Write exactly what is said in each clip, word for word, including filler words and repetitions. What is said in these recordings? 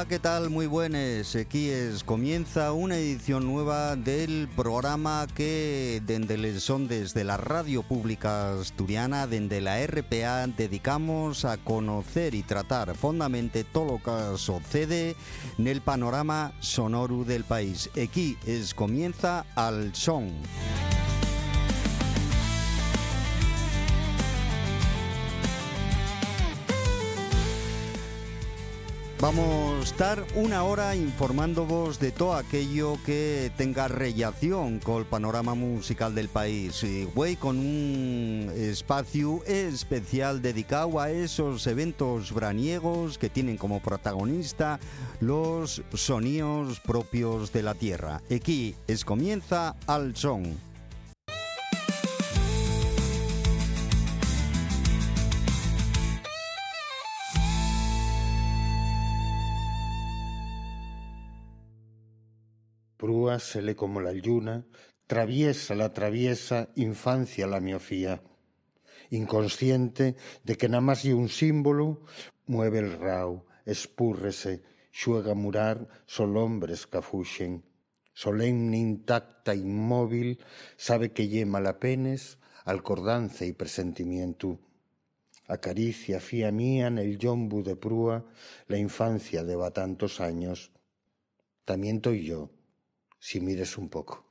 Hola, ¿qué tal? Muy buenas. Aquí es, comienza una edición nueva del programa que desde les ondes de la Radio Pública Asturiana, desde la R P A, dedicamos a conocer y tratar fondamente todo lo que sucede en el panorama sonoro del país. Aquí es, comienza al son. Vamos a estar una hora informándoos de todo aquello que tenga relación con el panorama musical del país. Y güey, con un espacio especial dedicado a esos eventos veraniegos que tienen como protagonista los sonidos propios de la tierra. Aquí es comienza al son. Prúa se como la lluna, traviesa la traviesa infancia la miofía. Inconsciente de que nada más y un símbolo, mueve el rao, espúrrese, xuega murar sol hombres cafuxen. Solemne, intacta, inmóvil, sabe que lle malapenes, alcordanza y presentimiento. Acaricia fía mía en el yombu de prúa la infancia de va tantos años. También estoy yo. Si mires un poco.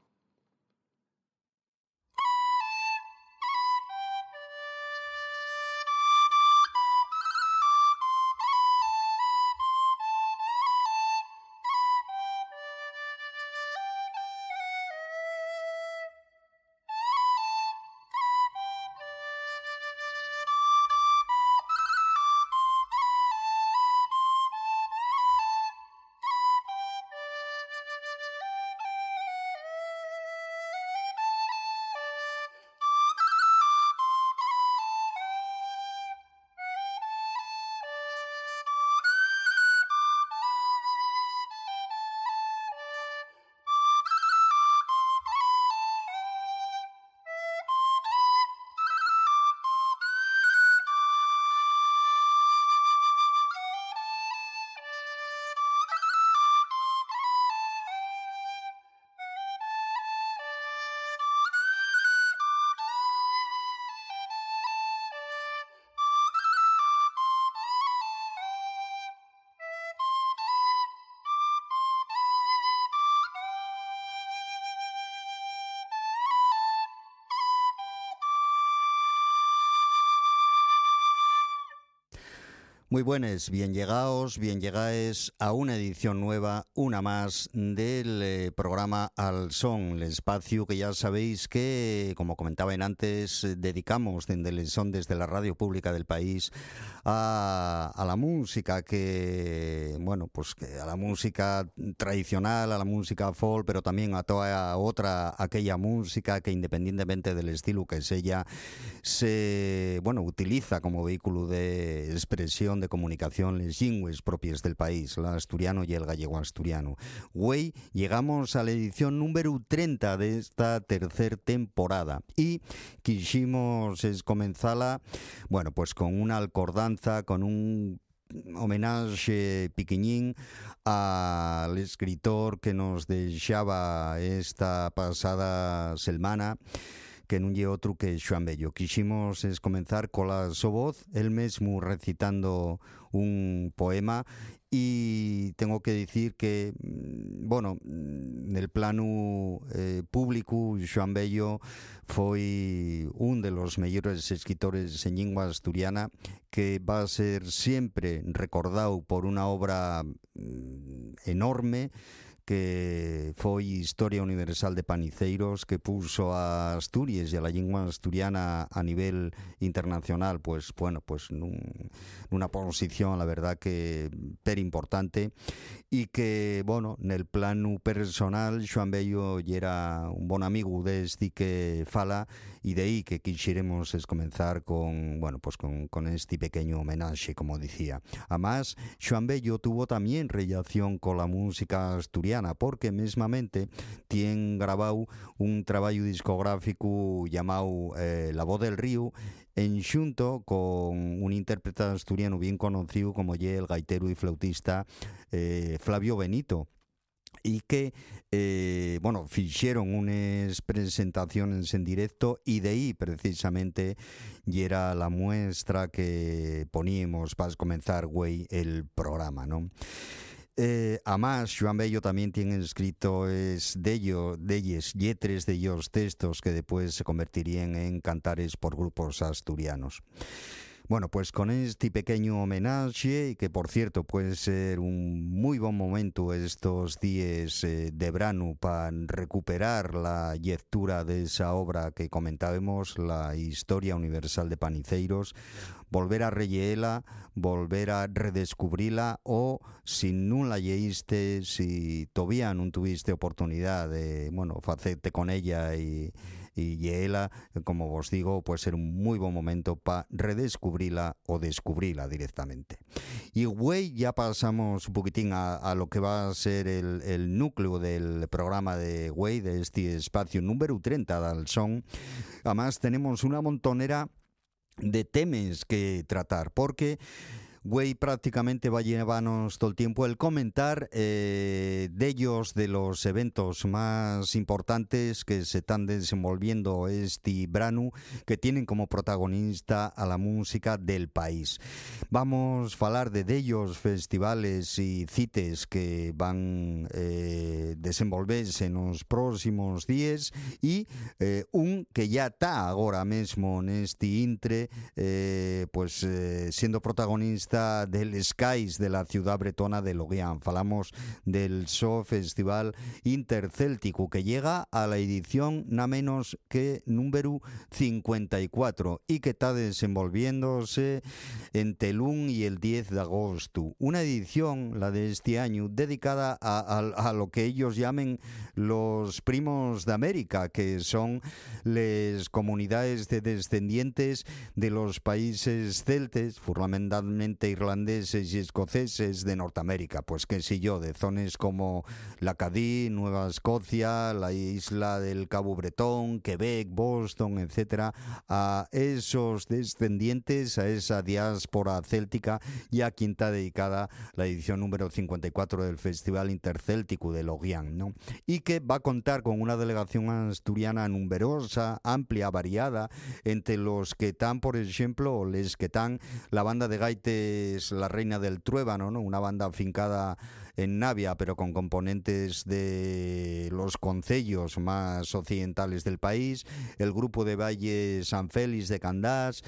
Muy buenas, bien llegados, bien llegáis a una edición nueva, una más del eh, programa Al Son, el espacio que ya sabéis que, como comentaban antes, eh, dedicamos desde el son desde la radio pública del país a, a la música que, bueno, pues que a la música tradicional, a la música folk, pero también a toda otra, aquella música que independientemente del estilo que es ella, se, bueno, utiliza como vehículo de expresión, de comunicación, les lingües propias del país, el asturiano y el gallego asturiano. Güey, llegamos a la edición número treinta de esta tercera temporada y quisimos es comenzarla, bueno, pues con una alcordanza, con un homenaje piquiñín al escritor que nos deixaba esta pasada semana, que non lle outro que Xoán Bello. Quiximos es comenzar cola so voz, el mesmo recitando un poema, y tengo que decir que, bueno, nel plano eh, público, Xoán Bello foi un de los mellores escritores en lingua asturiana, que va a ser siempre recordado por unha obra mm, enorme, que foi Historia Universal de Paniceiros, que puso a Asturias e a la lingua asturiana a nivel internacional, pues bueno, pues nun, nunha posición, la verdad, que per importante, e que, bueno, nel plano personal, Xoán Bello era un bon amigo desde que fala, y de ahí que quisiéramos es comenzar con, bueno, pues con, con este pequeño homenaje, como decía. Además, Xoán Bello tuvo también relación con la música asturiana, porque mismamente tiene grabado un trabajo discográfico llamado eh, La Voz del Río, en xunto con un intérprete asturiano bien conocido como ye el gaitero y flautista eh, Flavio Benito, y que, eh, bueno, fixeron unas presentaciones en directo, y de ahí precisamente y era la muestra que poníamos para comenzar, güey, el programa, ¿no? Eh, además, Xoán Bello también tiene escrito es de ellos, de ellos, lletres de ellos textos que después se convertirían en cantares por grupos asturianos. Bueno, pues con este pequeño homenaje, que por cierto puede ser un muy buen momento estos días eh, de verano para recuperar la lectura de esa obra que comentábamos, la Historia Universal de Paniceiros, volver a releerla, volver a redescubrirla, o si no la leíste, si todavía no tuviste oportunidad de, bueno, facerte con ella y... y ella, como os digo, puede ser un muy buen momento para redescubrirla o descubrirla directamente. Y güey, ya pasamos un poquitín a, a lo que va a ser el, el núcleo del programa de güey, de este espacio número treinta del son. Además tenemos una montonera de temas que tratar, porque güey prácticamente va a llevarnos todo el tiempo el comentar eh, de ellos, de los eventos más importantes que se están desenvolviendo este verano, que tienen como protagonista a la música del país. Vamos a hablar de, de ellos festivales y cites que van eh, desenvolverse en los próximos días, y eh, un que ya está ahora mismo en este intre eh, pues eh, siendo protagonista del Skies de la ciudad bretona de Loguian. Falamos del So Festival Intercéltico, que llega a la edición nada menos que número cincuenta y cuatro, y que está desenvolviéndose entre el uno y el diez de agosto. Una edición, la de este año, dedicada a, a, a lo que ellos llamen los primos de América, que son las comunidades de descendientes de los países celtes, fundamentalmente irlandeses y escoceses de Norteamérica, pues qué sé yo, de zonas como l'Acadie, Nueva Escocia, la isla del Cabo Bretón, Quebec, Boston, etcétera, a esos descendientes, a esa diáspora céltica, y a quien está dedicada la edición número cincuenta y cuatro del Festival Intercéltico de Loguian, ¿no? Y que va a contar con una delegación asturiana numerosa, amplia, variada, entre los que están, por ejemplo, les que están la banda de gaites La Reina del Truébano, ¿no? Una banda afincada en Navia, pero con componentes de los concellos más occidentales del país, el grupo de Valle San Félix de Candás,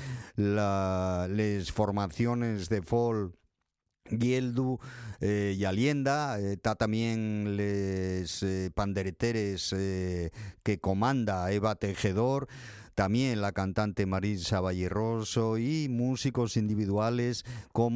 la, les formaciones de folk Gieldu eh, y Alienda, está eh, también les eh, pandereteres eh, que comanda Eva Tejedor, también la cantante Marisa Valleroso, y músicos individuales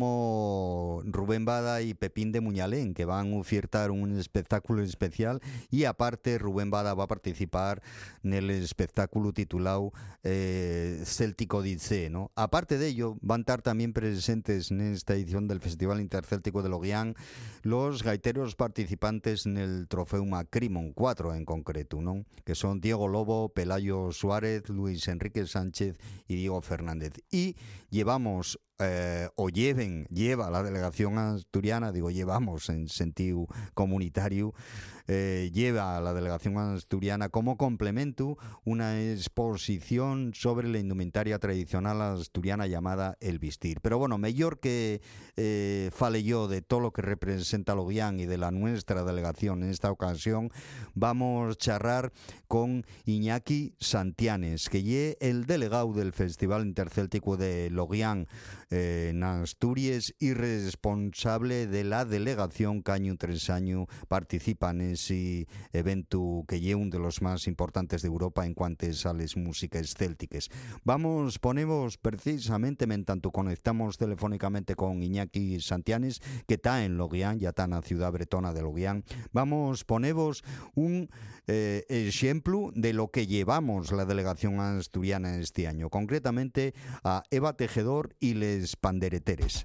como Rubén Bada y Pepín de Muñalén, que van a ofertar un espectáculo especial, y aparte Rubén Bada va a participar en el espectáculo titulado eh, Céltico Dice, ¿no? Aparte de ello, van a estar también presentes en esta edición del Festival Intercéltico de Loguian los gaiteros participantes en el Trofeo Macrimon cuatro en concreto, ¿no? Que son Diego Lobo, Pelayo Suárez, Luis Enrique Sánchez y Diego Fernández. Y llevamos, eh, o lleven, lleva la delegación asturiana, digo llevamos en sentido comunitario, eh, lleva a la delegación asturiana como complemento una exposición sobre la indumentaria tradicional asturiana llamada El Vestir. Pero bueno, mejor que eh, fale yo de todo lo que representa Loguian y de la nuestra delegación en esta ocasión, vamos a charlar con Iñaki Santianes, que es el delegado del Festival Intercéltico de Loguian eh, en Asturias y responsable de la delegación que año tras año participa en ese evento que es uno de los más importantes de Europa en cuanto a las músicas célticas. Vamos, ponemos precisamente, en tanto conectamos telefónicamente con Iñaki Santianes, que está en Loguián, ya está en la ciudad bretona de Loguián. Vamos, ponemos un eh, ejemplo de lo que llevamos la delegación asturiana este año, concretamente a Eva Tejedor y les Pandereteres.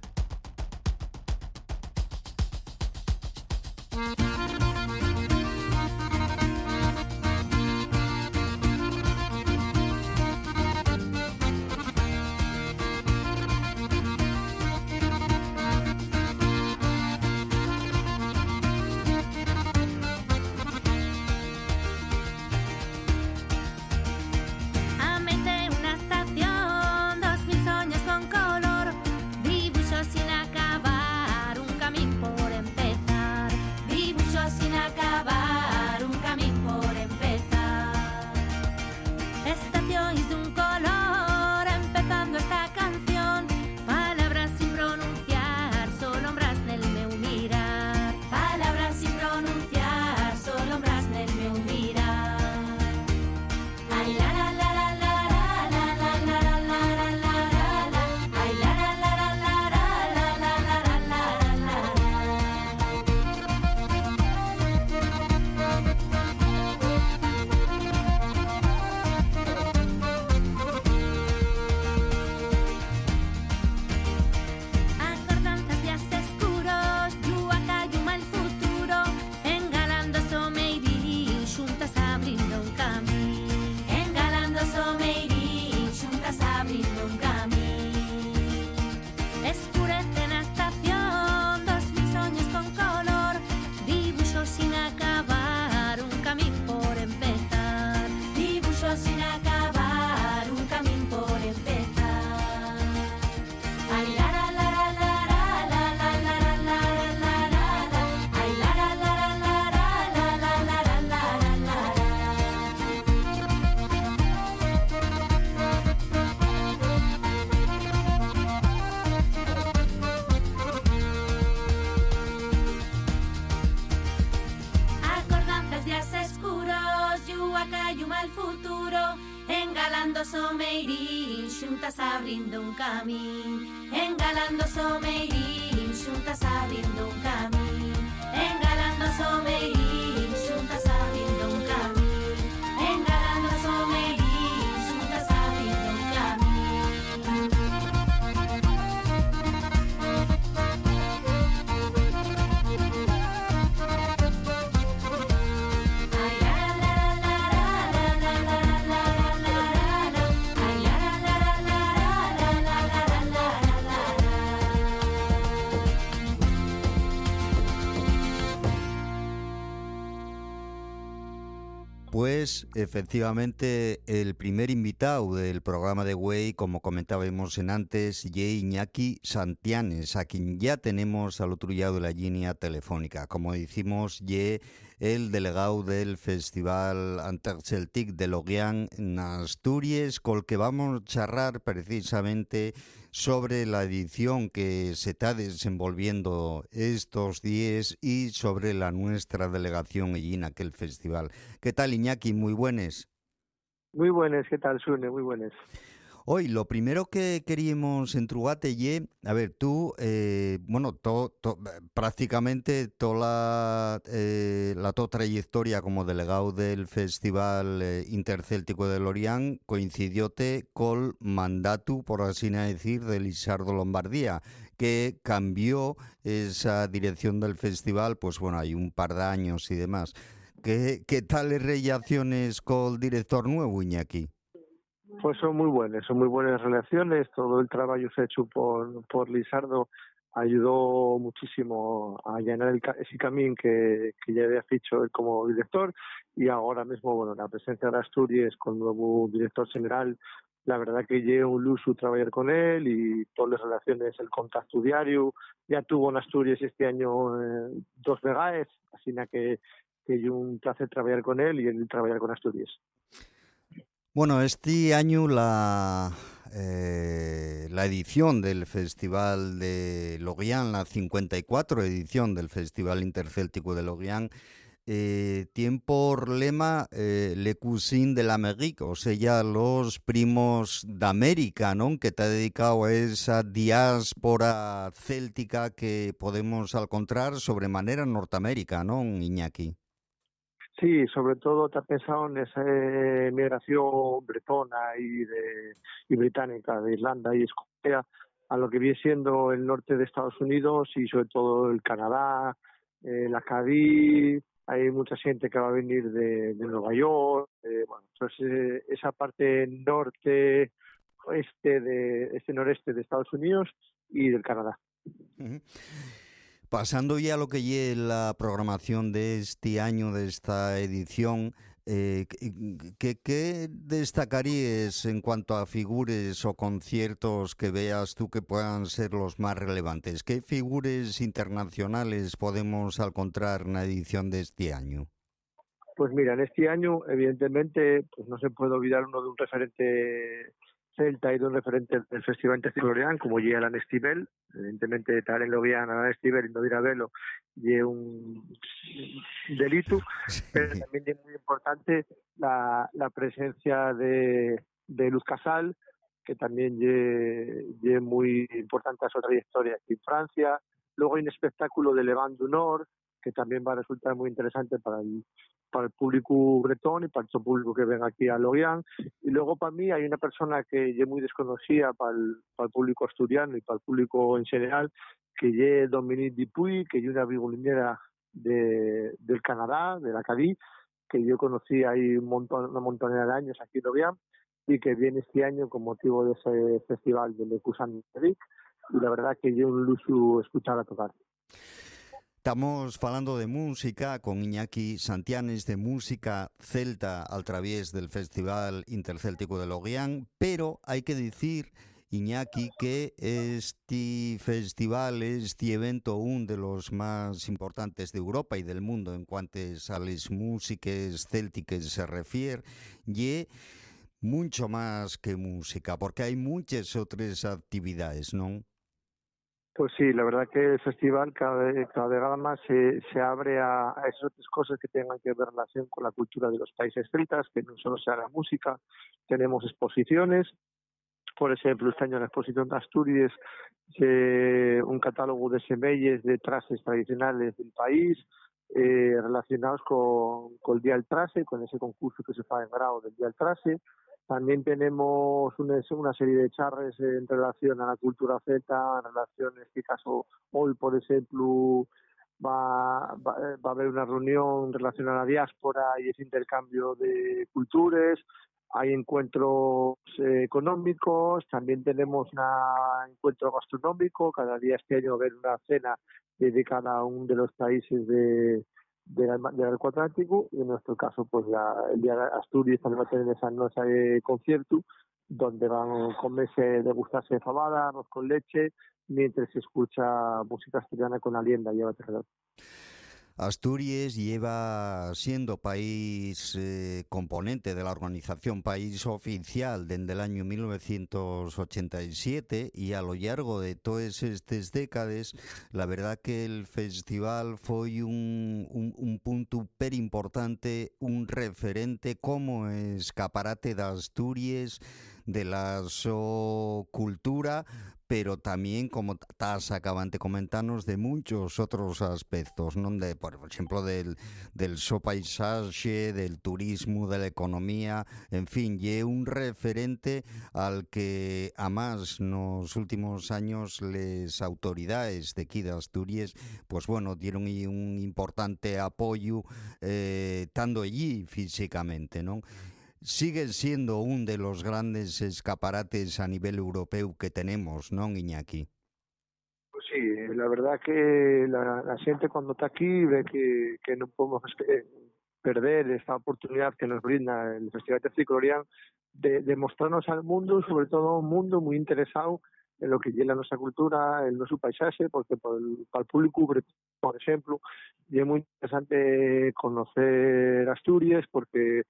Engalando someirín, xuntas abrindo un camín. Engalando someirín, xuntas abrindo un camín. Engalando someirín, xuntas abrindo un camín. Engalando someirín, xuntas abrindo un camín. Ay, la, la, la, la, la, la, la, la, la. Ay, la, la, la, la, la, la, la, la, la. Pues efectivamente el primer invitado del programa de Güey, como comentábamos en antes, ye Iñaki Santianes, a quien ya tenemos al otro lado de la línea telefónica. Como decimos, ye el delegado del Festival Interceltic de Loguián en Asturias, col que vamos a charlar precisamente sobre la edición que se está desenvolviendo estos días y sobre la nuestra delegación allí en aquel festival. ¿Qué tal, Iñaki? Muy buenas. Muy buenas, ¿qué tal, Sune? Muy buenas. Hoy, lo primero que queríamos entrugarte, ye, a ver, tú, eh, bueno, to, to, prácticamente toda la, eh, la to trayectoria como delegado del Festival eh, Intercéltico de Lorient coincidiote col mandato, por así decir, de Lisardo Lombardía, que cambió esa dirección del festival, pues bueno, hay un par de años y demás. ¿Qué, qué tales relaciones con el director nuevo, Iñaki? Pues son muy buenas, son muy buenas relaciones. Todo el trabajo hecho por, por Lisardo ayudó muchísimo a allanar el, ese camino que, que ya había hecho él como director, y ahora mismo, bueno, la presencia de Asturias con el nuevo director general, la verdad que lleva un lujo trabajar con él, y todas las relaciones, el contacto diario. Ya tuvo en Asturias este año eh, dos vegaes, así que que es un placer trabajar con él y él trabajar con Asturias. Bueno, este año la eh, la edición del Festival de Lorient, la cincuenta y cuatro edición del Festival Intercéltico de Lorient, eh, tiene por lema eh, Le Cousin de l'Amérique, o sea, los primos de América, ¿no? Que está dedicado a esa diáspora céltica que podemos encontrar sobremanera en Norteamérica, ¿no, Iñaki? Sí, sobre todo te has pensado en esa eh, migración bretona y, de, y británica de Irlanda y Escocia a lo que viene siendo el norte de Estados Unidos y sobre todo el Canadá, eh, la Cádiz. Hay mucha gente que va a venir de, de Nueva York, eh, bueno, pues eh, esa parte norte, oeste de este noreste de Estados Unidos y del Canadá. Ujú. Pasando ya a lo que es la programación de este año, de esta edición, eh, ¿qué, qué destacarías en cuanto a figuras o conciertos que veas tú que puedan ser los más relevantes? ¿Qué figuras internacionales podemos encontrar en la edición de este año? Pues mira, en este año, evidentemente, pues no se puede olvidar uno de un referente celta y de un referente del Festival Interciclorian, como llega Alan Estivell. Evidentemente, estar en Lovian, Alan Estivell y no ir a verlo, y un delito, pero Sí. también es muy importante la, la presencia de, de Luz Casal, que también es muy importante a su trayectoria aquí en Francia. Luego hay un espectáculo de Levant du Nord, que también va a resultar muy interesante para el para el público bretón y para el público que venga aquí a Lorient. Y luego para mí hay una persona que yo muy desconocida para el, para el público asturiano y para el público en general, que es Dominique Dupuy, que es una violinera de, del Canadá, de la Cádiz, que yo conocí ahí un montón, una montonera de años aquí en Lorient, y que viene este año con motivo de ese festival de Le Cousin de Vic, y la verdad que yo un lujo escuchar a tocar. Estamos falando de música con Iñaki Santianes, de música celta a través del Festival Intercéltico de Lorient, pero hay que decir, Iñaki, que este festival, este evento, uno de los más importantes de Europa y del mundo en cuanto a las músicas célticas se refiere, y mucho más que música, porque hay muchas otras actividades, ¿no? Pues sí, la verdad que el festival cada vez, cada vez más se, se abre a, a esas otras cosas que tengan que ver relación con la cultura de los países celtas, que no solo sea la música. Tenemos exposiciones, por ejemplo, este año en la exposición de Asturias, eh, un catálogo de semelles de trajes tradicionales del país, eh, relacionados con, con el Día del Trase, con ese concurso que se fa en Grau del Día del Trase. También tenemos una, una serie de charres en relación a la cultura celta, en relación, en este caso, hoy, por ejemplo, va, va, va a haber una reunión relacionada a la diáspora y ese intercambio de culturas. Hay encuentros eh, económicos, también tenemos un encuentro gastronómico. Cada día este año va a haber una cena dedicada a uno de los países de del, del arco atlántico, y en nuestro caso pues la, el día de Asturias también va a tener esa noche de concierto donde van a comerse, degustarse fabada, arroz con leche, mientras se escucha música asturiana con alienda y alrededor. Asturias lleva siendo país eh, componente de la organización País Oficial desde el año mil novecientos ochenta y siete, y a lo largo de todas estas décadas la verdad que el festival fue un, un, un punto per importante, un referente como escaparate de Asturias, de la su cultura, pero también, como estás acabante comentarnos, de muchos otros aspectos, ¿no? De, por ejemplo, del, del su paisaje, del turismo, de la economía, en fin, y un referente al que, además, en los últimos años, las autoridades de aquí de Asturias, pues bueno, dieron un importante apoyo, eh, estando allí físicamente, ¿no? Sigue siendo uno de los grandes escaparates a nivel europeo que tenemos, ¿no, Iñaki? Pues sí, la verdad que la, la gente cuando está aquí ve que, que no podemos eh, perder esta oportunidad que nos brinda el Festival Interciclorian de, de mostrarnos al mundo, sobre todo un mundo muy interesado en lo que llena nuestra cultura, en nuestro paisaje, porque por el, para el público, por ejemplo, y es muy interesante conocer Asturias porque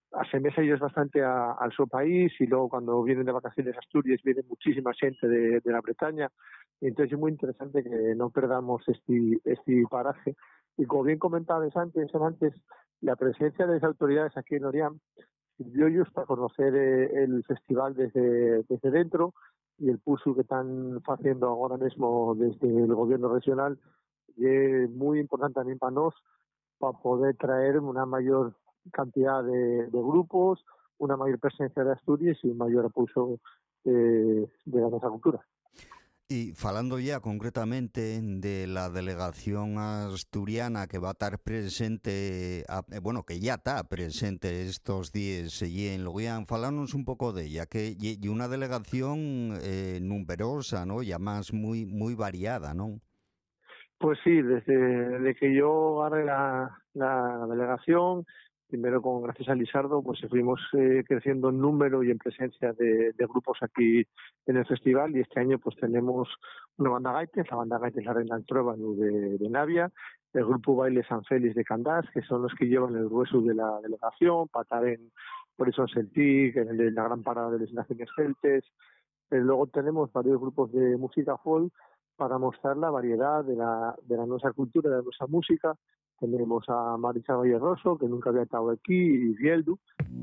asemeja ellos bastante a, al su país, y luego cuando vienen de vacaciones a Asturias viene muchísima gente de, de la Bretaña, y entonces es muy interesante que no perdamos este, este paraje. Y como bien comentabas antes, antes, la presencia de las autoridades aquí en Orián sirvió ellos para conocer eh, el festival desde, desde dentro, y el pulso que están haciendo ahora mismo desde el gobierno regional es muy importante también para nosotros, para poder traer una mayor cantidad de, de grupos, una mayor presencia de Asturias y un mayor impulso eh, de la nuestra cultura. Y falando ya concretamente de la delegación asturiana que va a estar presente, a, bueno, que ya está presente estos días allí en Loguián, falanos un poco de ella, que y una delegación eh, numerosa, ¿no? Y además muy muy variada, ¿no? Pues sí, desde, desde que yo agarré la, la delegación, primero con gracias a Lisardo, pues fuimos eh, creciendo en número y en presencia de, de grupos aquí en el festival, y este año pues tenemos una banda gaites, la banda gaites La Reina del Tróbano de, de Navia, el grupo Baile San Félix de Candás, que son los que llevan el grueso de la delegación, para estar en por eso en Celtic, en, el, en la gran parada de las Naciones Celtes. Pero luego tenemos varios grupos de música folk para mostrar la variedad de la, de la nuestra cultura, de la nuestra música. Tenemos a Marisa Valle Rosso, que nunca había estado aquí, y Bieldu.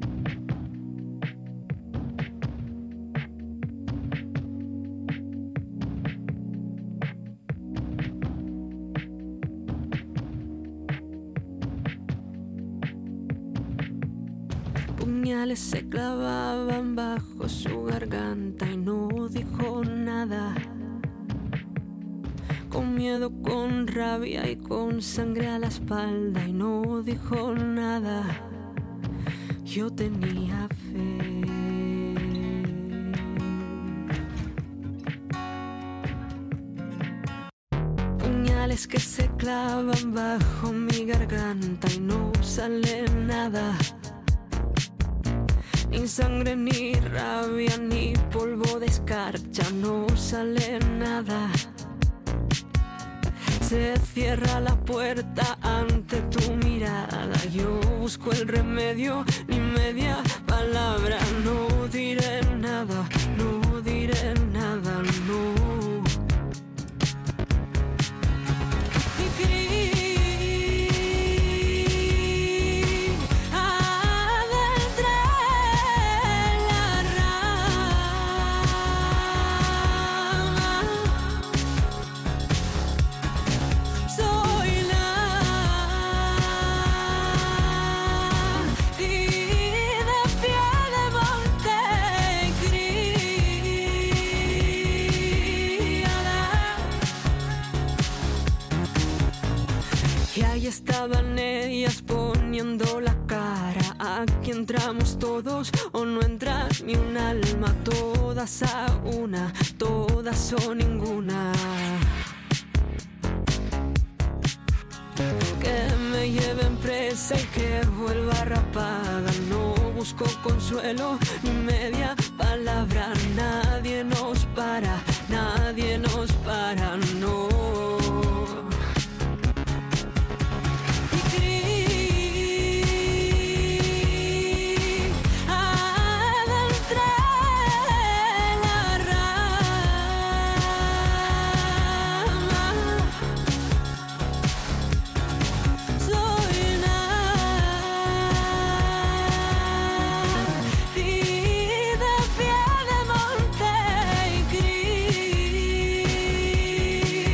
Puñales se clavaban bajo su garganta y no dijo nada. Con miedo, con rabia y con sangre a la espalda, y no dijo nada. Yo tenía fe. Puñales que se clavan bajo mi garganta y no sale nada. Ni sangre, ni rabia, ni polvo de escarcha, no sale nada. Se cierra la puerta ante tu mirada. Yo busco el remedio, ni media palabra. No diré nada, no diré nada, no. Y creí adentré la rama. Soy la y de pie de monte criada. Y ahí estaban ellas poniendo la cara. Aquí entramos todos o no entra ni un alma. Todas a una, todas o ninguna. Que me lleven presa y que vuelva rapada. No busco consuelo ni media palabra. Nadie nos para, nadie nos para, no. Y creí adentré la rama. Soy la y de pie de monte criada.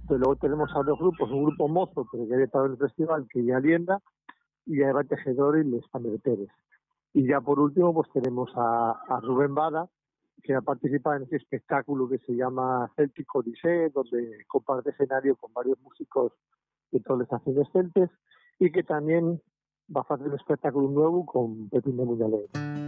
Pero luego tenemos a dos grupos, un grupo mozo, pero que ha estado en el festival, que ya alienda, y a Eva Tejedor y les Pamela Pérez. Y ya por último, pues tenemos a, a Rubén Bada, que ha participado en ese espectáculo que se llama Celtic Odyssey, donde comparte escenario con varios músicos de todas las naciones celtes, y que también va a hacer un espectáculo nuevo con Pepín de Muñalén.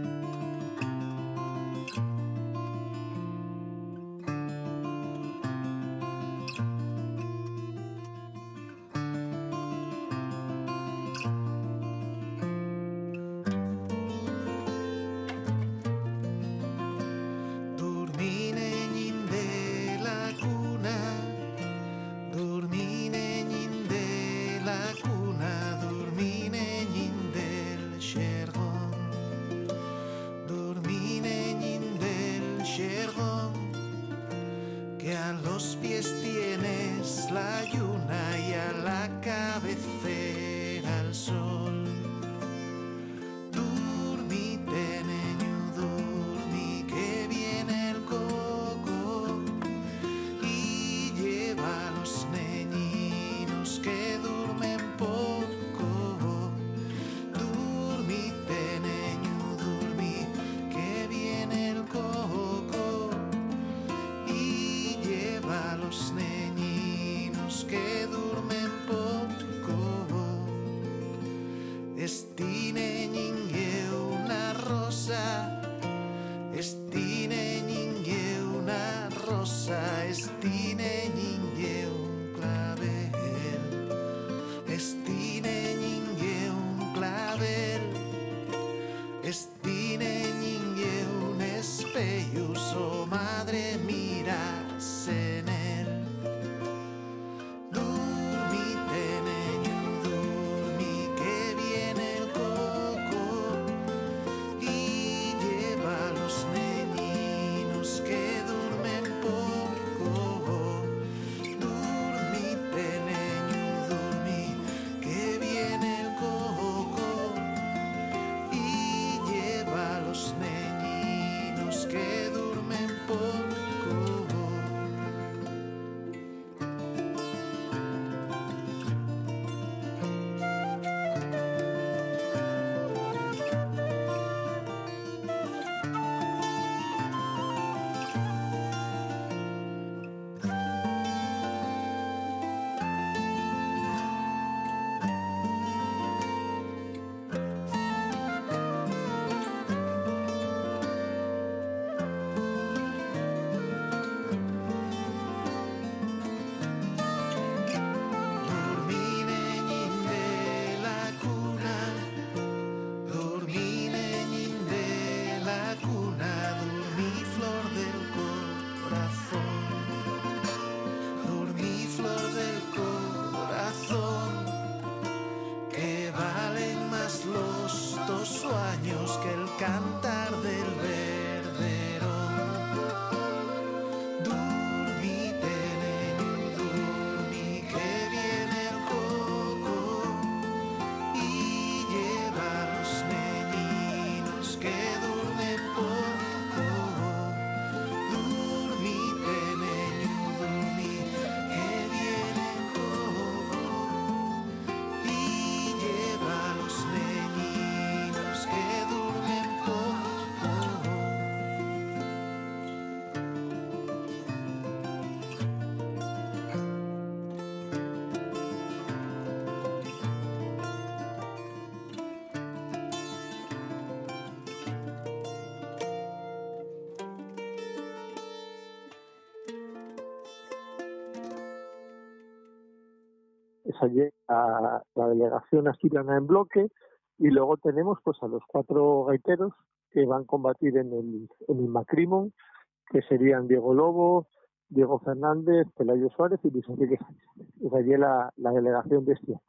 Esa llega la delegación asturiana en bloque, y luego tenemos pues a los cuatro gaiteros que van a combatir en el, en el Macrimón, que serían Diego Lobo, Diego Fernández, Pelayo Suárez y Luis Enrique Sánchez. Esa es la, la delegación de este año.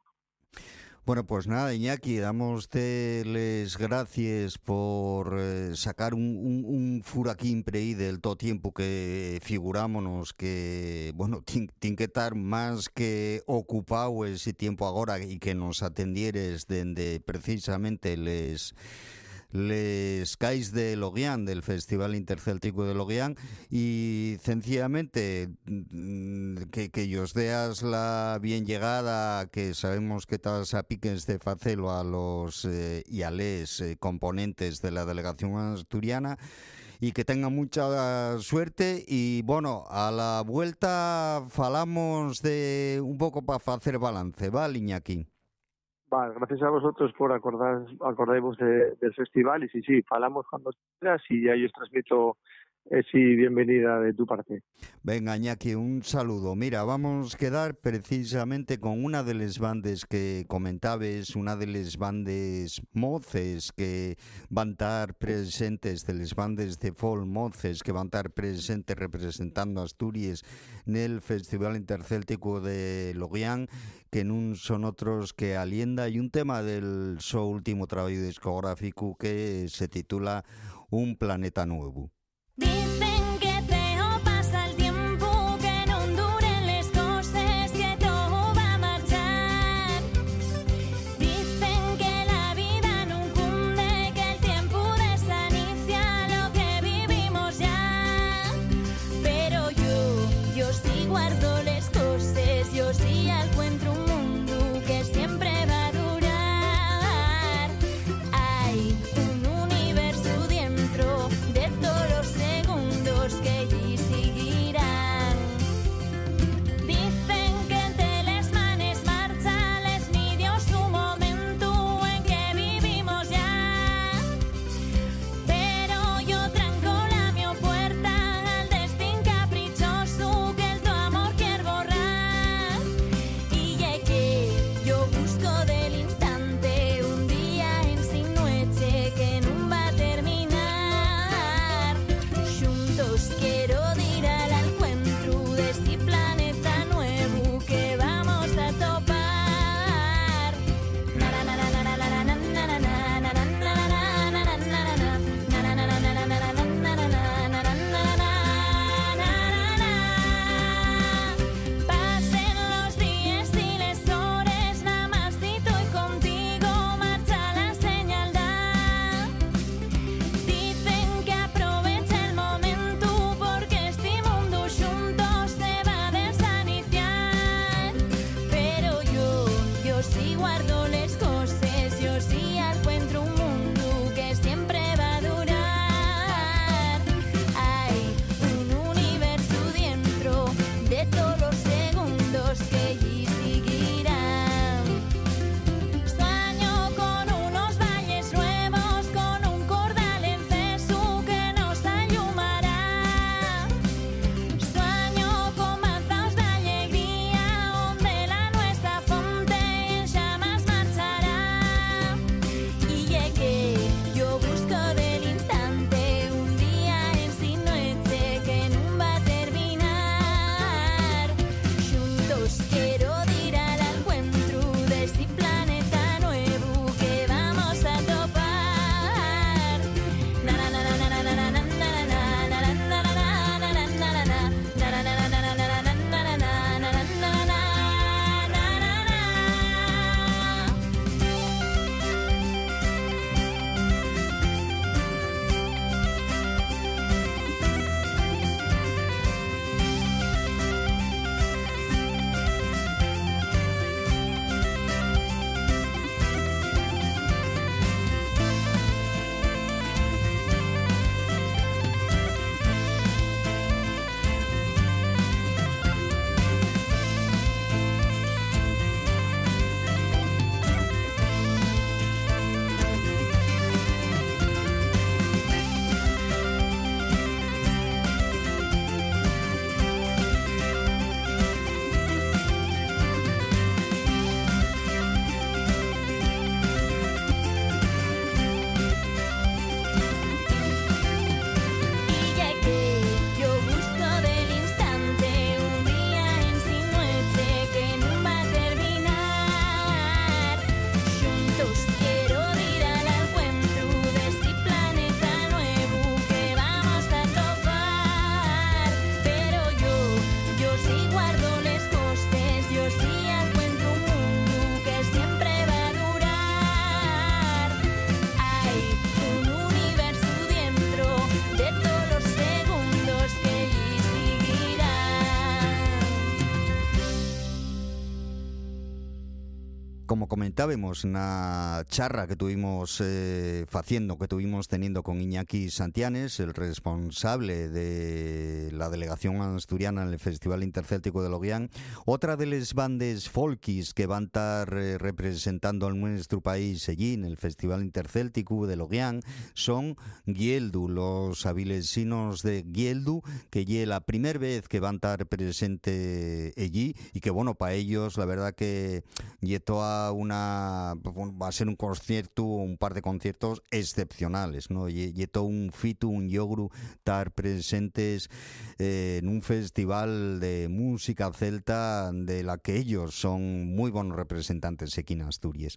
Bueno, pues nada, Iñaki, damos les gracias por eh, sacar un, un, un furaquín preí del todo tiempo que figurámonos que, bueno, tiene que estar más que ocupado ese tiempo ahora y que nos atendieres desde precisamente les les cais de Loguián, del Festival Intercéltico de Loguián, y sencillamente que, que ellos deas la bien llegada, que sabemos que estás a piques de facelo a los eh, y a les eh, componentes de la delegación asturiana, y que tengan mucha suerte. Y bueno, a la vuelta falamos de un poco para hacer balance, ¿vale, Iñaki? Vale, gracias a vosotros por acordar, acordarnos de, del festival, y sí, sí, falamos cuando quieras y ahí os transmito eh, sí, bienvenida de tu parte. Venga, Iñaki, un saludo. Mira, vamos a quedar precisamente con una de las bandes que comentabas, una de las bandes moces que van a estar presentes, de las bandes de folk moces que van a estar presentes representando a Asturias en el Festival Intercéltico de Loguián, que no son otros que Alienda, y un tema del su último trabajo discográfico que se titula Un planeta nuevo. Dicen que feo pasa el tiempo, que no duren les coses, que todo va a marchar. Dicen que la vida no cunde, que el tiempo desanicia lo que vivimos ya. Pero yo, yo sí guardo les coses, yo sí encuentro un mundo que siempre va a durar. Hay un universo dentro de todos los segundos. comentábamos na charra que tuvimos eh, faciendo, que tuvimos teniendo con Iñaki Santianes, el responsable de la delegación asturiana en el Festival Intercéltico de Loguián, otra de las bandes folkis que van a estar eh, representando a nuestro país allí en el Festival Intercéltico de Loguián son Gieldu, los avilesinos de Gieldu, que es la primera vez que van a estar presente allí y que bueno, para ellos la verdad que y toda una va a ser un concierto, un par de conciertos excepcionales, ¿no? Y, y todo un fito, un yogru estar presentes eh, en un festival de música celta de la que ellos son muy buenos representantes aquí en Asturias.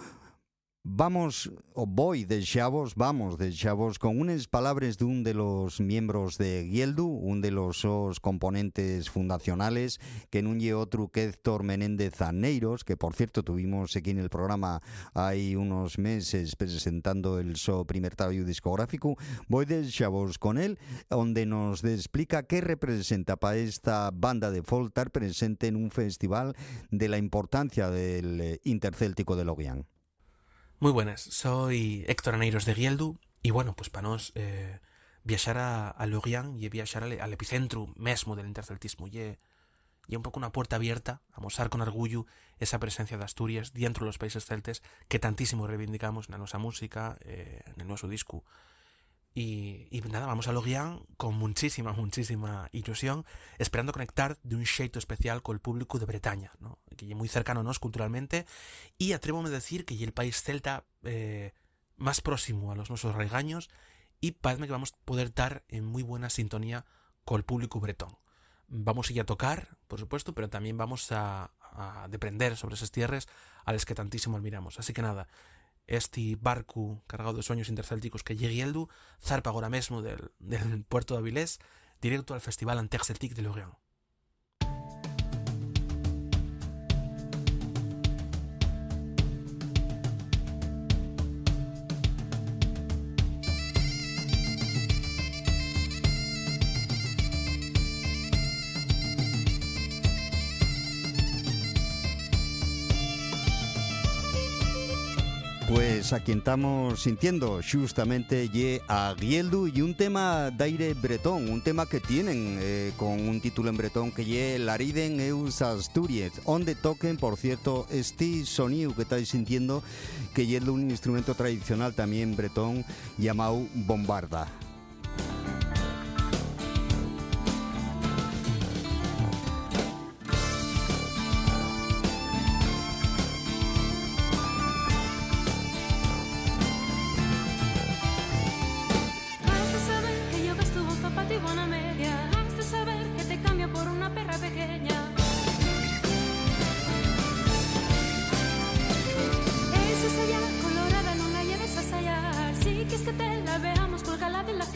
Vamos, o voy de chavos, vamos de chavos, con unas palabras de un de los miembros de Gieldu, un de los sos componentes fundacionales, que en un y otro que Héctor Menéndez Aneiros, que por cierto tuvimos aquí en el programa hay unos meses presentando el so primer trabajo discográfico. Voy de chavos con él, donde nos explica qué representa para esta banda de folk estar presente en un festival de la importancia del Intercéltico de Loguián. Muy buenas, soy Héctor Aneiros de Gieldu y bueno, pues para nos eh, viaxar a, a Loguián y viaxar al, al epicentro mesmo del interceltismo y, y un poco una puerta abierta a mostrar con orgullo esa presencia de Asturias dentro de los países celtes que tantísimo reivindicamos en nuestra música, eh, en el nuestro disco. Y, y nada, vamos a Loguián con muchísima, muchísima ilusión, esperando conectar de un xeito especial con el público de Bretaña, ¿no? Que es muy cercano a nos culturalmente, y atrévome a decir que es el país celta eh, más próximo a los nuestros regaños, y parece que vamos a poder estar en muy buena sintonía con el público bretón. Vamos a ir a tocar, por supuesto, pero también vamos a, a deprender sobre esas tierras a las que tantísimo admiramos. Así que nada, este barco cargado de sueños intercélticos que llegue Gieldu zarpa ahora mismo del, del puerto de Avilés directo al Festival Interceltique de Loguián. Pues a quien estamos sintiendo justamente ye a Gieldu y un tema d'aire bretón, un tema que tienen eh, con un título en bretón que ye Lariden eus Asturias, donde toquen, por cierto, este sonido que estáis sintiendo, que ye un instrumento tradicional también bretón llamado bombarda. Que te la veamos colgada de la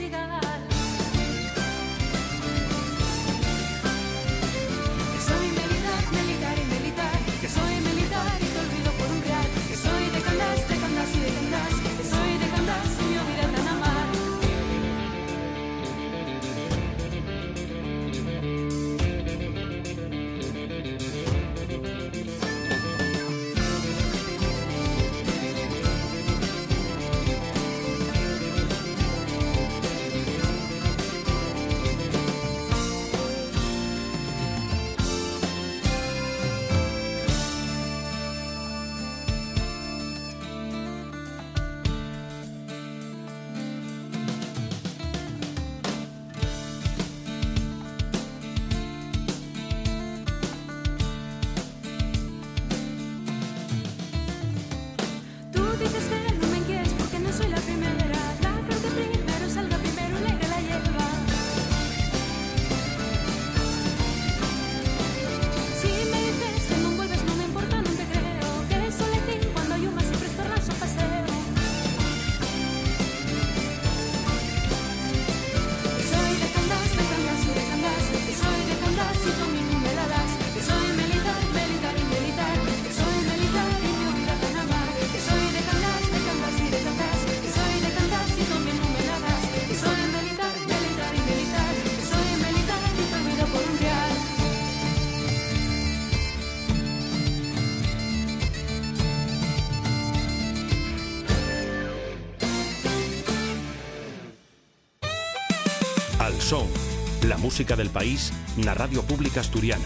Al Son, la música del país na Radio Pública Asturiana.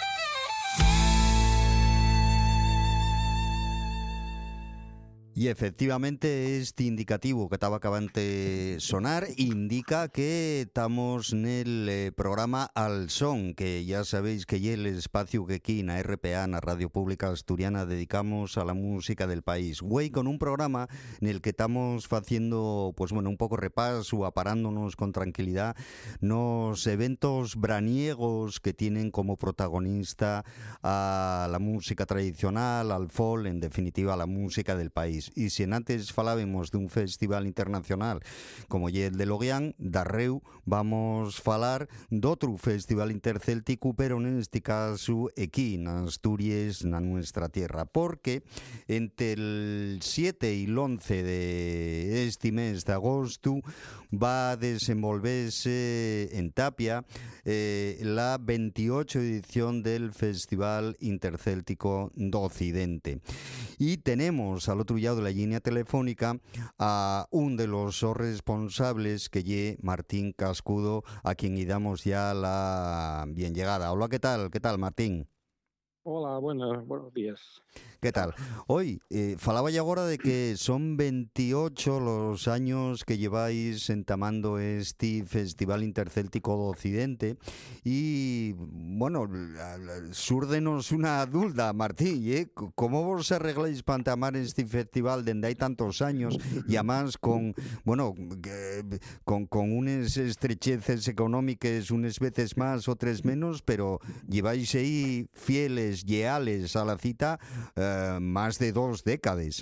Y efectivamente este indicativo que estaba acabante de sonar indica que estamos en el eh, programa Al Son, que ya sabéis que es el espacio que aquí en la R P A, en la Radio Pública Asturiana, dedicamos a la música del país. Güey, con un programa en el que estamos haciendo, pues bueno, un poco repaso, aparándonos con tranquilidad, los eventos braniegos que tienen como protagonista a la música tradicional, al folk, en definitiva a la música del país. Y si en antes falábamos de un festival internacional como lle el de Loguián, darreu vamos falar d'otro festival intercéltico, pero en este caso aquí en Asturias, na nuestra tierra, porque entre el siete y el once de este mes de agosto va a desenvolverse en Tapia eh, la veintiocho edición del Festival Intercéltico do Occidente. Y tenemos al otro lado de la línea telefónica a un de los responsables, que lle Martín Cascudo, a quien le damos ya la bien llegada. Hola, ¿qué tal? ¿Qué tal, Martín? Hola, buenas, buenos días. ¿Qué tal? Hoy, eh, falaba ya ahora de que son veintiocho los años que lleváis entamando este Festival Intercéltico do Occidente y, bueno, súrdenos una duda, Martín, ¿eh? ¿Cómo vos arregláis para entamar este festival desde hay tantos años y además con, bueno, que, con, con unas estrecheces económicas unas veces más, otras menos, pero lleváis ahí fieles, leales a la cita, eh, más de dos décadas?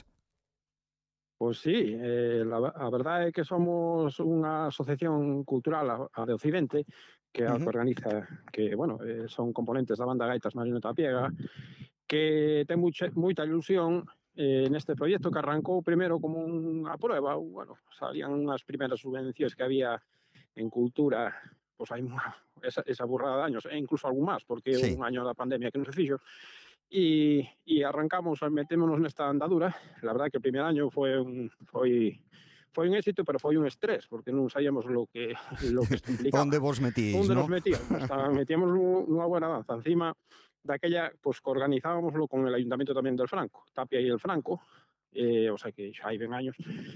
Pois sí, eh, la, a verdade é que somos unha asociación cultural a, a de Occidente que é a que organiza, que, bueno, eh, son componentes da banda Gaitas Marino Tapiega, que ten mucha, moita ilusión eh, neste proxecto que arrancou primeiro como unha prueba. Bueno, salían unhas primeiras subvencións que había en cultura, pois hai unha, esa, esa burrada de años, e incluso algún máis, porque Sí. un año da pandemia que non se fixo. Y, y arrancamos, metémonos nesta andadura. La verdad que o primer año foi un foi foi un éxito, pero foi un estrés, porque non sabíamos lo que lo que isto implicaba. ¿Dónde vos metís, Onde no? nos metíamos? Hasta metíamos nunha buena danza. Encima daquella, pues, que organizábamoslo con el Ayuntamiento tamén del Franco, Tapia e el Franco, eh, o sea que xa hai ben años.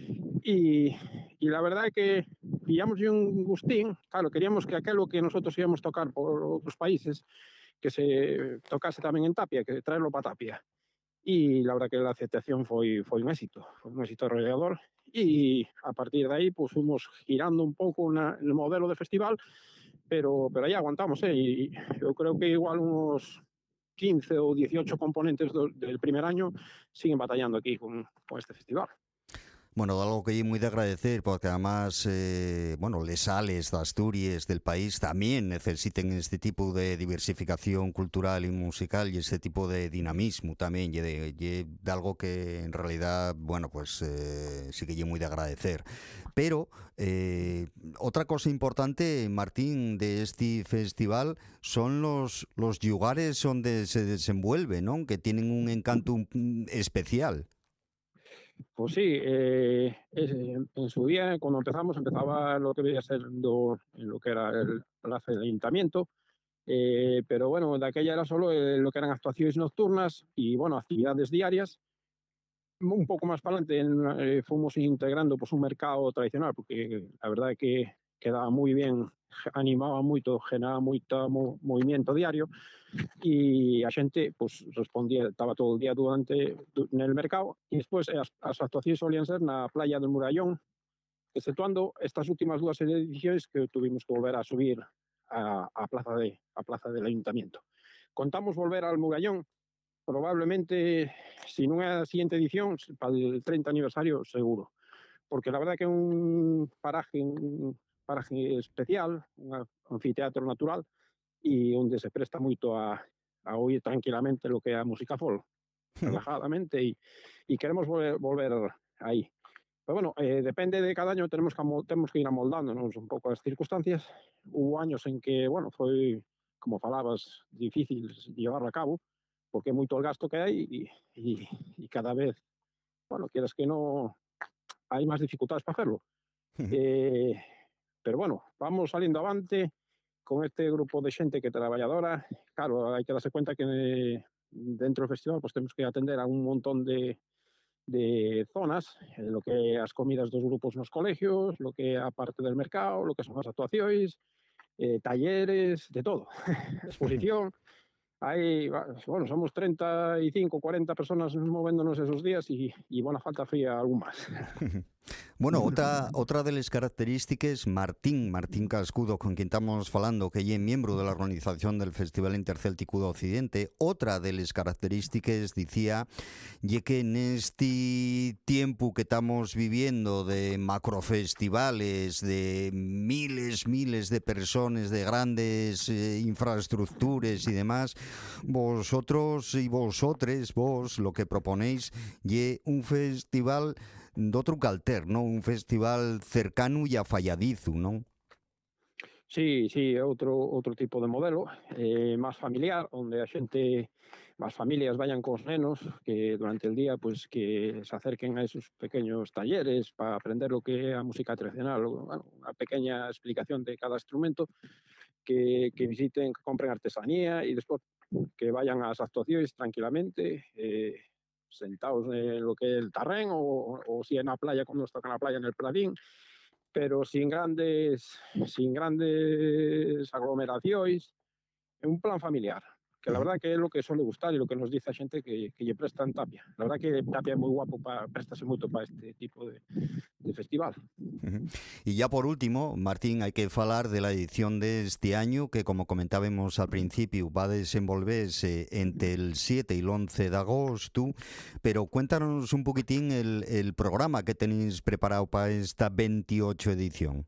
Y, y la verdad é que pillamos un gustín. Claro, queríamos que aquelo que nosotros íbamos tocar por outros países que se tocase tamén en Tapia, que traerlo para Tapia. Y la verdad que la aceptación foi, foi un éxito, foi un éxito arrollador. Y a partir de ahí, pues fuimos girando un pouco una, el modelo de festival, pero, pero aí aguantamos, ¿eh? Y yo creo que igual unos quince o dieciocho componentes do, del primer año siguen batallando aquí con, con este festival. Bueno, algo que hay muy de agradecer, porque además, eh, bueno, les sales de Asturias, del país, también necesiten este tipo de diversificación cultural y musical y este tipo de dinamismo también, y de, y de algo que en realidad, bueno, pues eh, sí que hay muy de agradecer. Pero eh, otra cosa importante, Martín, de este festival son los, los lugares donde se desenvuelve, ¿no? Que tienen un encanto especial. Pues sí, eh, es, en su día, cuando empezamos, empezaba lo que veía ser lo, lo que era el Plaza del Ayuntamiento, eh, pero bueno, de aquella era solo eh, lo que eran actuaciones nocturnas y, bueno, actividades diarias. Un poco más para adelante eh, fuimos integrando, pues, un mercado tradicional, porque la verdad es que quedaba muy bien, animaba moito, generaba moito mo, movimiento diario, y a xente, pues, respondía, estaba todo el día durante en el mercado. Y después as, as actuacións solían ser na playa del Murallón, exceptuando estas últimas dúas edicións que tuvimos que volver a subir a, a plaza de a plaza del Ayuntamiento. Contamos volver al Murallón probablemente, si non é a siguiente edición, para el treinta aniversario seguro, porque la verdad que é un paraje un paraje especial, un anfiteatro natural, e onde se presta moito a, a oír tranquilamente lo que é a música folk, relajadamente, e, e queremos volver, volver aí. Pero bueno, eh, depende de cada año, tenemos que, temos que ir amoldándonos un pouco as circunstancias. Hubo años en que, bueno, foi, como falabas, difícil llevarlo a cabo, porque é moito o gasto que hai e, e, e cada vez, bueno, quieres que no, hai máis dificultades para hacerlo. eh, pero bueno, vamos saliendo avante con este grupo de xente que traballadora. Claro, hai que darse cuenta que eh, dentro do festival pues temos que atender a un montón de, de zonas, eh, lo que as comidas dos grupos nos colegios, lo que a parte del mercado, lo que son as actuacións, eh, talleres, de todo, exposición. Hay, bueno, somos treinta y cinco, cuarenta personas movéndonos esos días y, y buena falta fría algún más. Bueno, otra, otra de las características, Martín, Martín Cascudo, con quien estamos falando, que es miembro de la organización del Festival Intercéltico de Occidente, otra de las características, decía, y que en este tiempo que estamos viviendo de macrofestivales, de miles, miles de personas, de grandes eh, infraestructuras y demás, vosotros y vosotres, vos, lo que proponéis, y un festival de otro calter, ¿no? Un festival cercano y afalladizo, ¿no? Sí, sí, outro outro tipo de modelo, eh, máis familiar, onde a xente, as familias vayan cos nenos, que durante el día, pues que se acerquen a esos pequeños talleres para aprender lo que é a música tradicional, bueno, unha pequeña explicación de cada instrumento, que, que visiten, que compren artesanía e despois que vayan ás actuacións tranquilamente, eh, sentados en lo que é el terrén ou, ou si é na playa, como nos toca na playa, en el Pradín, pero sin grandes sin grandes aglomeracións, en un plan familiar, que la verdad que é lo que suele gustar e lo que nos dice a xente que, que lle prestan Tapia. La verdad que Tapia é moi guapo, para préstase moito para este tipo de, de festival. Uh-huh. Y ya por último, Martín, hay que falar de la edición de este año, que como comentábamos al principio, va a desenvolverse entre el siete y el once de agosto, pero cuéntanos un poquitín el, el programa que tenéis preparado para esta veintiocho edición.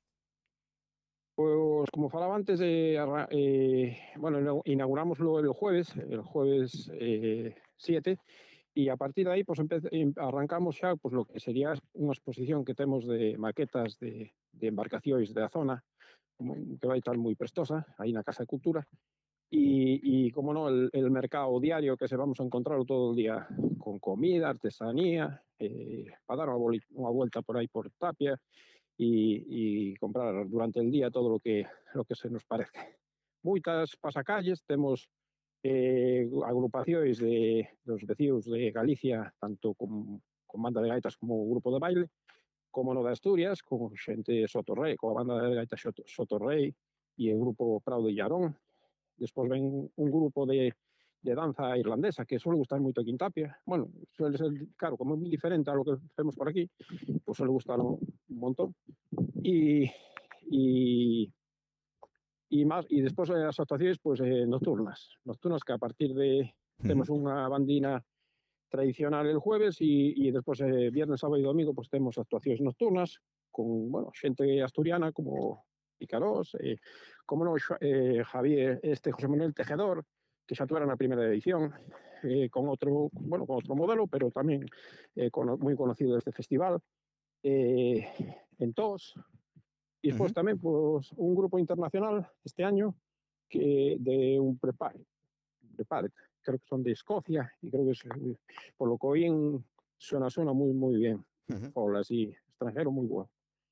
Pues como falaba antes, eh, eh, bueno, inauguramos el jueves, el jueves eh, siete, y a partir de ahí pues arrancamos xa pues, lo que sería unha exposición que temos de maquetas de, de embarcacións da zona, que vai estar moi prestosa, aí na Casa de Cultura, y, y como no, el, el mercado diario que se vamos a encontrar todo el día, con comida, artesanía, eh, para dar unha, unha vuelta por aí por Tapia, y, y comprar durante el día todo lo que, lo que se nos parece. Moitas pasacalles, temos eh, agrupacións de, dos vecinos de Galicia, tanto con, con banda de gaitas como grupo de baile, como no de Asturias, con xente Sotorrei, con a banda de gaitas Sotorrei e o grupo Prado de Llarón. Despois ven un grupo de de danza irlandesa, que suele gustar moito aquí en Tapia. Bueno, suele ser, claro, como é moi diferente a lo que vemos por aquí, pues suele gustar un montón. Y, y, y más, y despois as actuacións pues, eh, nocturnas, nocturnas que a partir de, uh-huh. temos unha bandina tradicional el jueves e, e despois eh, viernes, sábado e domingo pues temos actuacións nocturnas con, bueno, xente asturiana como Picarós, eh, como no, eh, Javier, este José Manuel Tejedor, que xa tuera na primeira edición, eh, con outro, bueno, con outro modelo, pero tamén eh, con, moi conocido deste festival, eh, en Tos, e despois uh-huh. tamén pues, un grupo internacional este año que de un prepare, prepare, creo que son de Escocia, e creo que es, por lo que oín suena, suena moi, moi bien, uh-huh. Hola, así, extranjero moi bueno.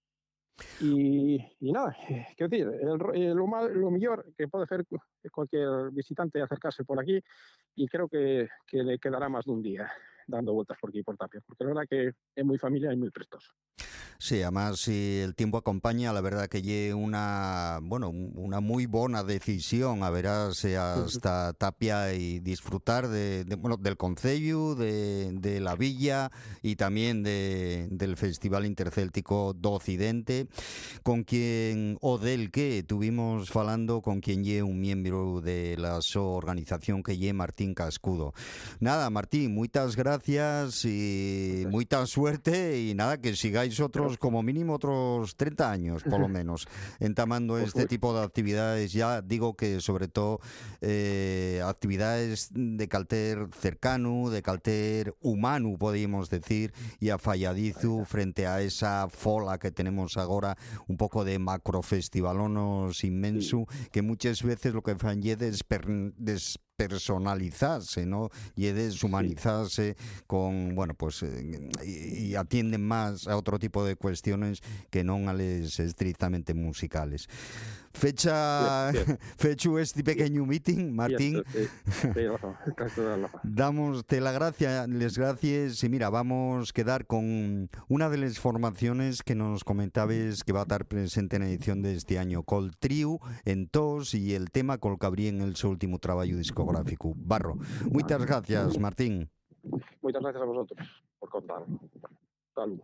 Y, y nada, quiero decir, el, el, lo, mal, lo mejor que puede hacer cualquier visitante es acercarse por aquí y creo que, que le quedará más de un día dando vueltas por aquí por Tapia, porque la verdad que es muy familiar y muy prestoso. Sí, además si el tiempo acompaña, la verdad que lle una, bueno, una muy buena decisión a verase hasta Tapia y disfrutar de, de bueno, del concello, de, de la villa y también de, del Festival Intercéltico do Occidente, con quien o del que tuvimos falando con quien lle un miembro de la so organización que lle Martín Cascudo. Nada, Martín, muchas gracias y mucha suerte y nada, que sigáis otros, como mínimo otros treinta años, por lo menos, entamando este tipo de actividades. Ya digo que sobre todo eh, actividades de calter cercano, de calter humano, podríamos decir, y afalladizo frente a esa fola que tenemos ahora, un poco de macrofestivalonos inmenso, que muchas veces lo que fan es desper, des, despersonalizarse, ¿no? Y deshumanizarse con, bueno, pues eh, y, y atienden más a otro tipo de cuestiones que non a les estrictamente musicales. Fecha Bien, bien. fechu este pequeño meeting, Martín. Sí, sí, sí, razón, casi toda la razón. Damos-te la gracia, les gracias y mira, vamos a quedar con una de las formaciones que nos comentabas que va a estar presente en la edición de este año, col Triu en tos y el tema col que abrí en el su último trabajo discográfico, Barro. Muchas gracias, Martín. Muchas gracias a vosotros por contar. Salud.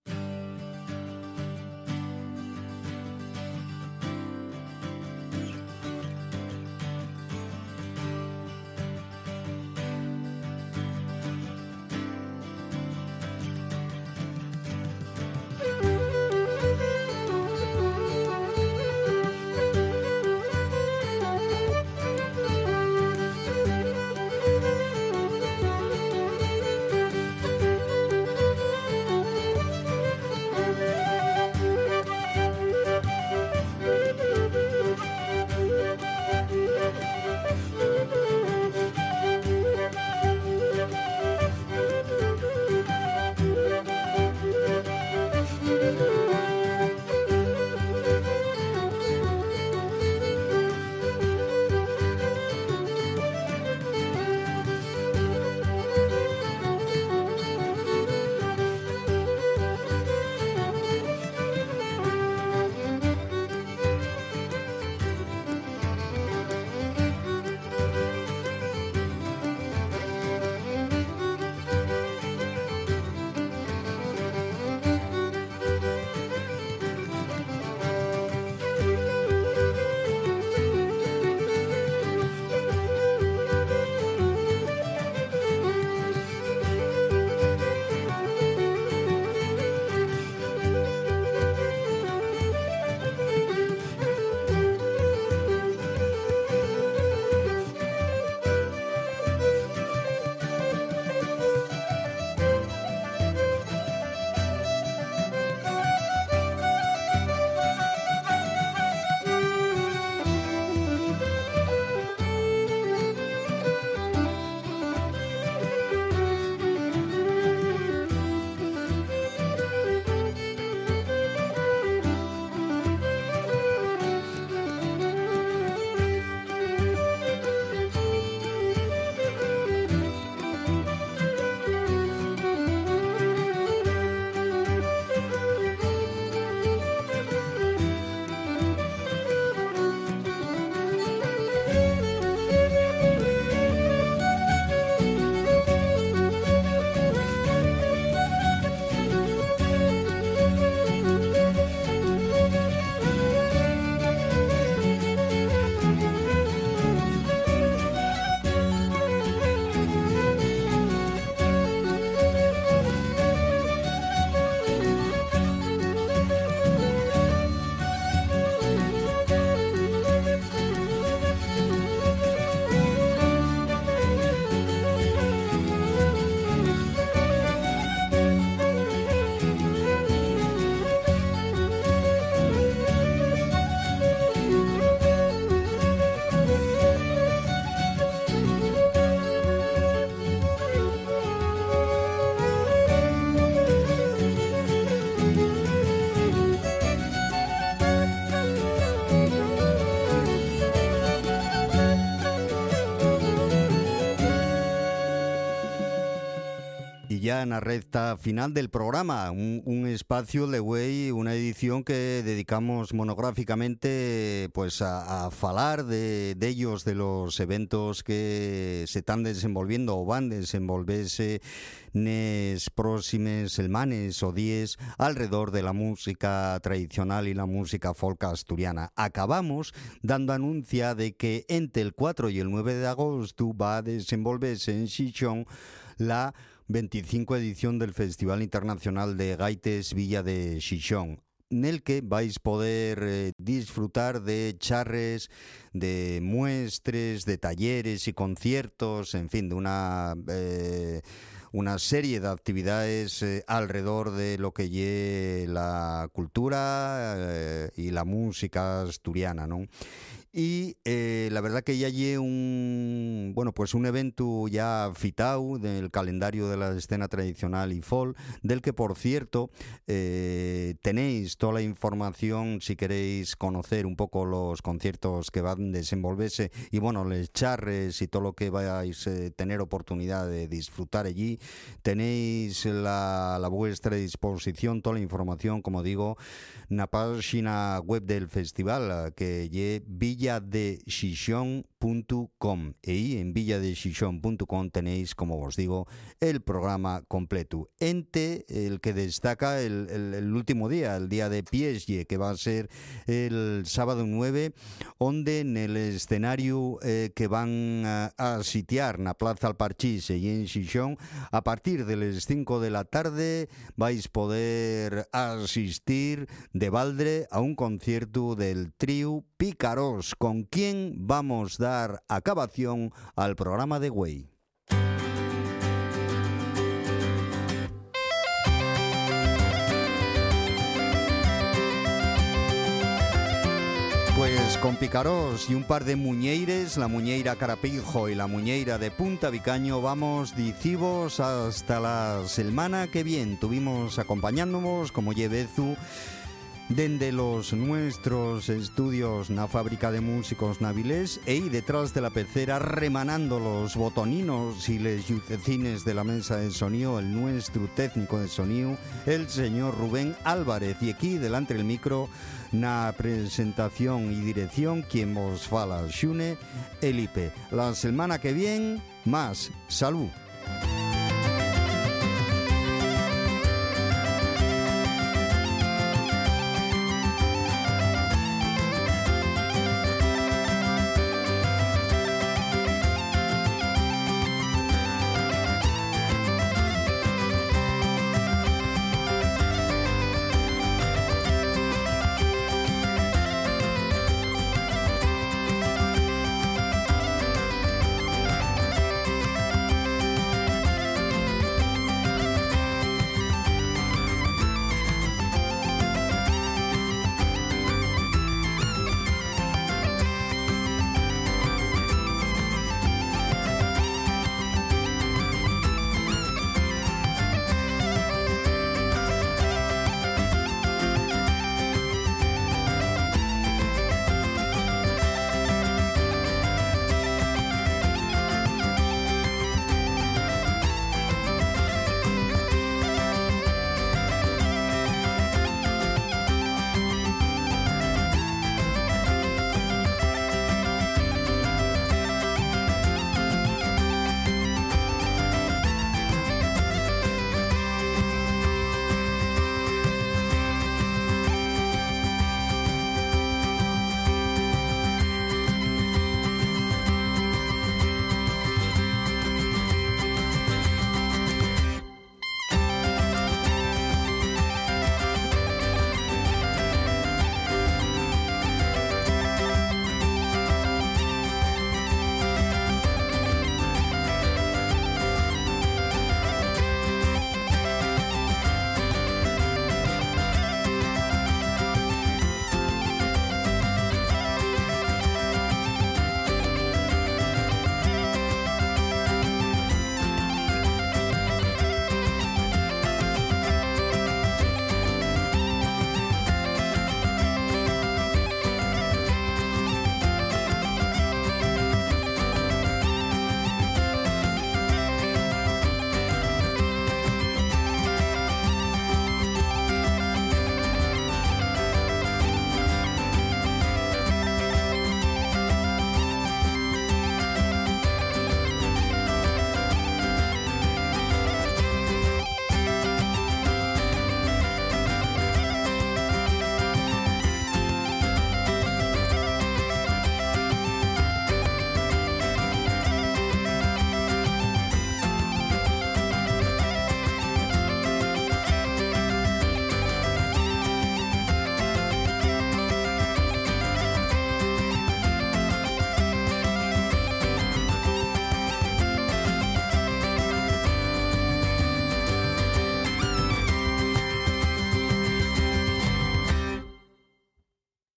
ya en la recta final del programa, un, un espacio de Way, una edición que dedicamos monográficamente pues a, a falar de, de ellos, de los eventos que se están desenvolviendo o van a desenvolverse nes próximes semanas o días alrededor de la música tradicional y la música folk asturiana. Acabamos dando anuncia de que entre el cuatro y el nueve de agosto va a desenvolverse en Xixón la veinticinco edición del Festival Internacional de Gaites Villa de Xixón, en el que vais a poder eh, disfrutar de charres, de muestres, de talleres y conciertos, en fin, de una... Eh, una serie de actividades eh, alrededor de lo que lleve la cultura eh, y la música asturiana, ¿no? y eh, la verdad que ya hay un, bueno, pues un evento ya fitau del calendario de la escena tradicional y folk, del que por cierto eh, tenéis toda la información si queréis conocer un poco los conciertos que van a desenvolverse y bueno, les charres y todo lo que vais a eh, tener oportunidad de disfrutar allí. Tenéis la, la vuestra disposición toda la información, como digo, en la página web del festival, que es villa de xixón punto com, y en villa de xixón punto com tenéis, como os digo, el programa completo. Ente el que destaca el, el, el último día, el día de Piesye, que va a ser el sábado nueve, donde en el escenario eh, que van a, a sitiar na Plaza Alparchís y en Xixón, a partir de las cinco de la tarde vais poder asistir de Valdre a un concierto del trío Pícaros, con quien vamos a dar acabación al programa de Güey. Pues con Pícaros y un par de muñeires, la muñeira Carapijo y la muñeira de Punta Vicaño, vamos dicivos hasta la semana que viene. Tuvimos acompañándonos, como Yebezu, dende los nuestros estudios na fábrica de músicos navilés e ahí detrás de la pecera remanando los botoninos y les yucecines de la mesa de sonido, el nuestro técnico de sonido, el señor Rubén Álvarez, y aquí delante del micro na presentación y dirección quien vos fala, Xune Elipe. La semana que viene más. Salud.